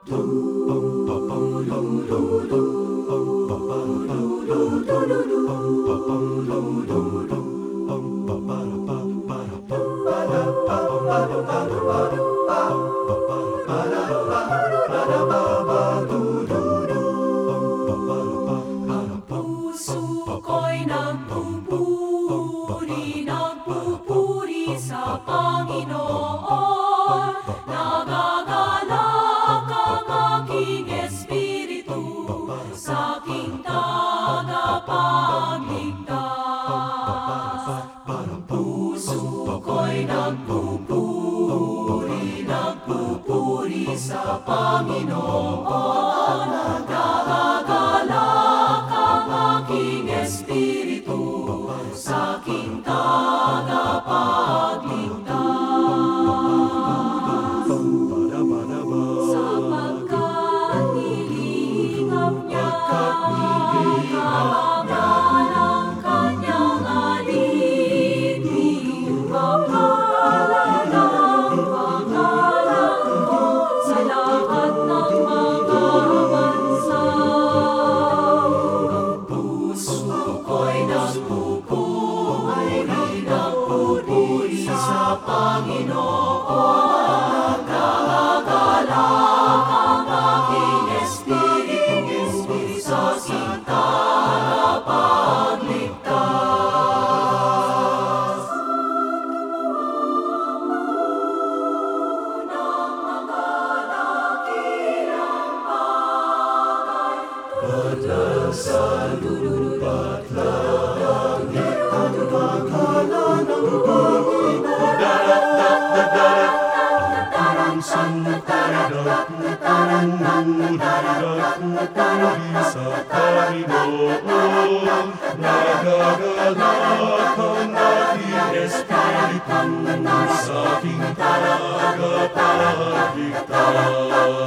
Nagpupuri sa Panginoon, nagagalak ang aking espiritu sa aking tagapagligtas. Puso ko'y nagpupuri sa Panginoon, nagagalak ang aking espiritu sa aking sapagkat nilingap niya kahangalan ng kanyang alipin. Mapalalang pangalan ko sa lahat ng mga bansa. Ang puso ko'y nagpupuri sa Panginoon. Sa lupa't langit ang akala ng Panginoon. Sa Panginoon, nagagalak ang aking espiritu sa aking tagapagligtas.